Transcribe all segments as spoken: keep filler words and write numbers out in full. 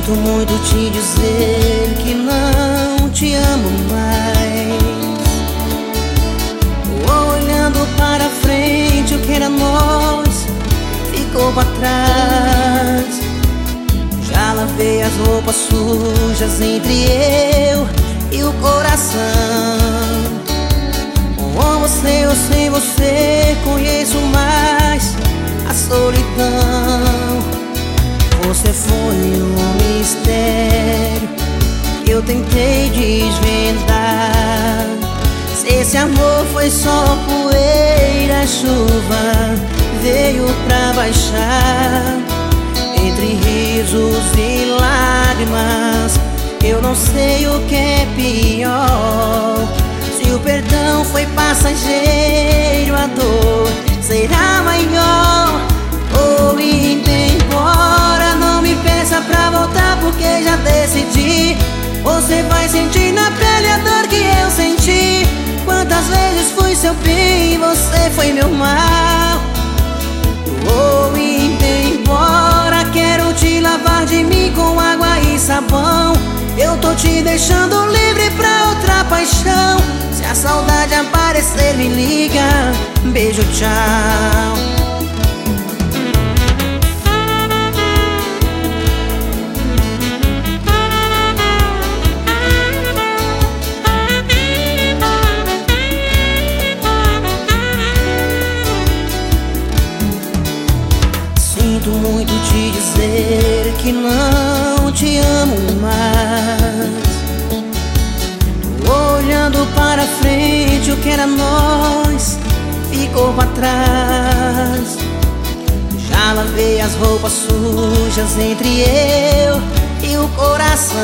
Sinto muito te dizer que não te amo mais. Olhando para frente, o que era nós ficou para trás. Já lavei as roupas sujas entre eu e o coração. Com você ou sem você, conheço mais a solidão. Você foi um mistério que eu tentei desvendar. Se esse amor foi só poeira, a chuva veio pra baixar. Entre risos e lágrimas, eu não sei o que é pior. Se o perdão foi passageiro, a dor será maior. Ou indo embora, não me peça pra voltar, porque já decidi. Você vai sentir na pele a dor que eu senti. Quantas vezes fui seu bem, você foi meu mal. Ou indo embora, quero te lavar de mim com água e sabão. Eu tô te deixando livre pra outra paixão. Se a saudade aparecer, me liga. Beijo, tchau. Sinto muito te dizer que não te amo mais. Tô olhando para frente, o que era nós ficou para trás. Já lavei as roupas sujas entre eu e o coração.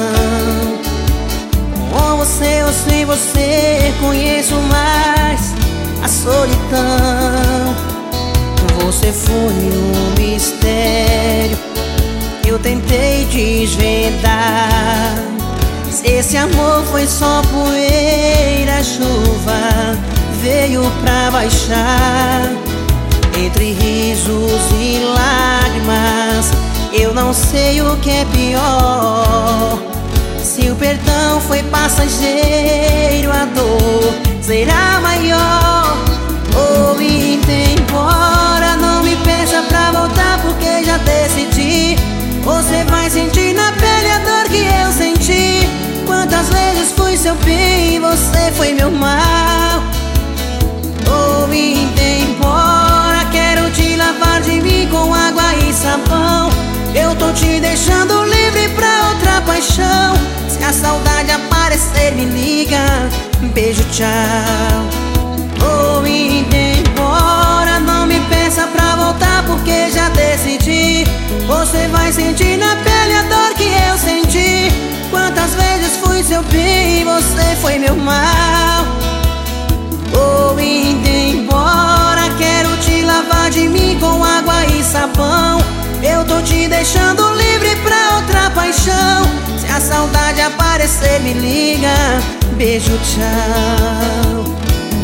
Com você ou sem você, conheço mais a solidão. Você foi um mistério que eu tentei desvendar. Se esse amor foi só poeira, a chuva veio pra baixar. Entre risos e lágrimas, eu não sei o que é pior. Se o perdão foi passageiro, a dor será maior. Ou indo embora, não me peça pra voltar, porque já decidi. Você vai sentir na pele a dor que eu senti. Quantas vezes fui seu bem, você foi meu mal. Ou indo embora, quero te lavar de mim com água e sabão. Eu tô te deixando livre pra outra paixão. Se a saudade aparecer, me liga. Beijo, tchau. Ou indo embora, não me peça pra voltar, porque já decidi. Você vai sentir na pele a dor que eu senti. Quantas vezes fui seu bem, você foi meu mal. Ou indo embora, quero te lavar de mim com água e sabão. Eu tô te deixando livre pra outra paixão. Se a saudade aparecer, me liga. Beijo, tchau.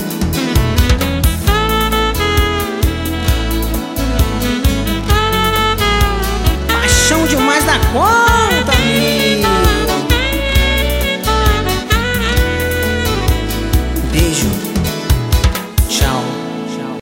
Demais da conta, amigo. Beijo.